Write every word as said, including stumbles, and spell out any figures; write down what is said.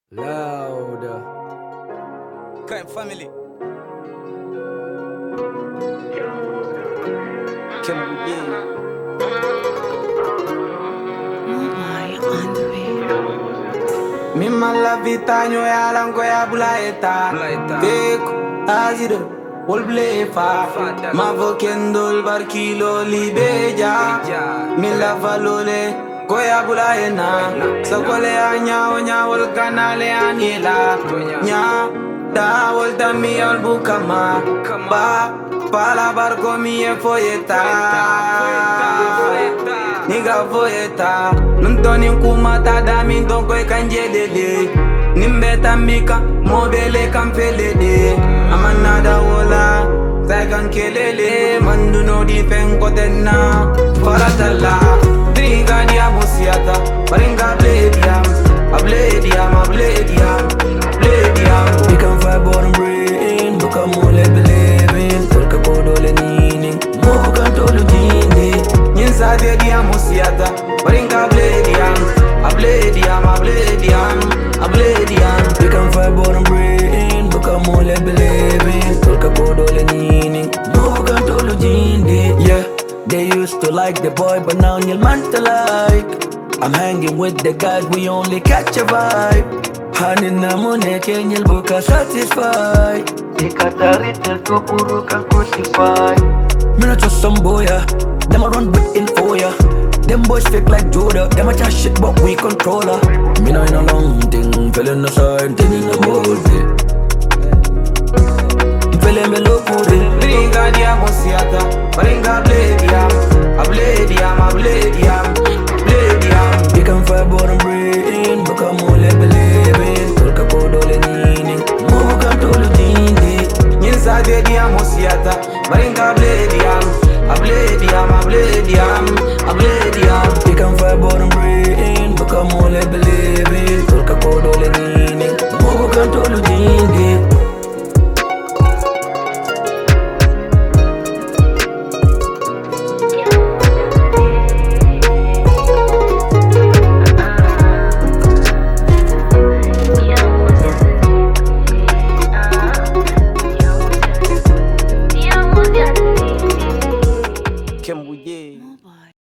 Loud. Crime family. Kim Begin. Mi mala vita nyo ya lango ya bulaeta Beko azire wol blefa Ma vokendol bar kilo libeja Mi la valole koya bulaena Sakole anya onya wol kanale anila Nya da wol da mi al bukama Ba pala barco mi e foyeta Niga foyeta Nuntoni kumata da min don koy kanjelele Nimbeta mika mobele kamfelele Amanada wola Saikan kelele Mandu no di penkotenna Faratala Dringa di abusiata Baringa blediam A blediam, a blediam Blediam We can fight bottom brain Buka mole believing Tulka kodole nining Mo bukan tolu jindi Nyinsa de di abusiata Baringa blediam A blediam, a blediam A blediam We can fight bottom brain Buka mole believing Tulka kodole nining Mo bukan tolu jindi Yeah, they used to like the boy But now you'll man to like I'm hanging with the guys We only catch a vibe Hanin na mune kenyel buka satisfied Ikataritel ko puro kang crucify Me not trust some boy yeah. Them a run with info yeah. Them boys fake like Judah. Them a chat shit but we controller. Me not in a long thing Feeling the same thing in the movie Feeling me look good Dringa di abusiata Baringa blediam A blediam, a blediam